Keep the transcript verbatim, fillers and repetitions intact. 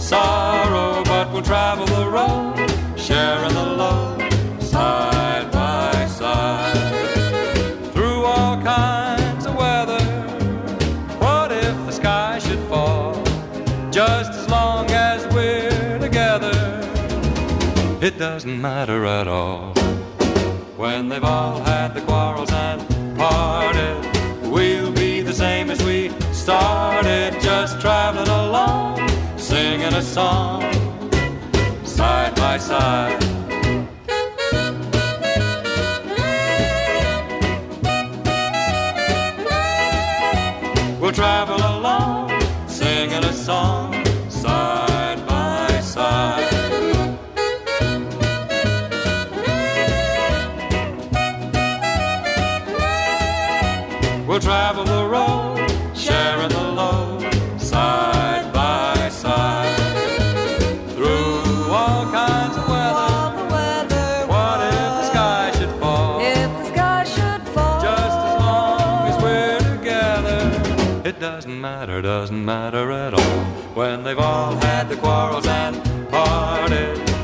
sorrow, but we'll travel the road, sharing the load, side by side. Through all kinds of weather, what if the sky should fall? Just as long as we're together, it doesn't matter at all. When they've all had the quarrels and parted, we'll be the same as we started, just traveling along, singing a song, side by side. We'll travel along, singing a song, side by side. We'll travel the road, sharing the load, side by side. Through all kinds of weather, what if the sky should fall? If the sky should fall, just as long as we're together, it doesn't matter, doesn't matter at all. When they've all had the quarrels and parted,